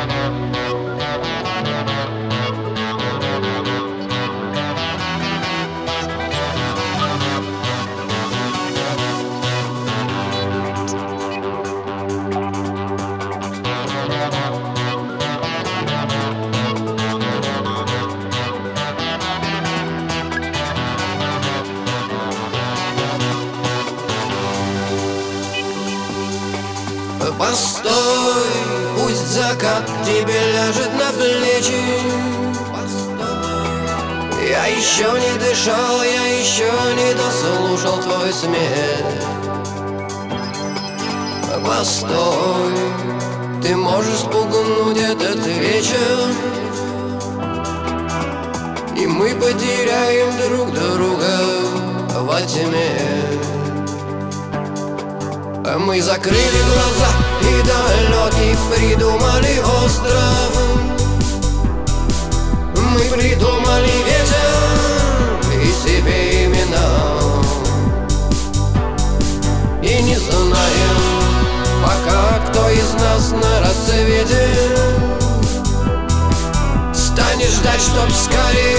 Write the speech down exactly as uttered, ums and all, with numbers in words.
Постой, пусть закат тебе ляжет на плечи. Постой. Я еще не дышал, я еще не дослушал твой смех. Постой, ты можешь спугнуть этот вечер, и мы потеряем друг друга во тьме. Мы закрыли глаза и далекий придумали остров. Мы придумали ветер и себе имена, и не знаем пока, кто из нас на рассвете станет ждать, чтоб скорее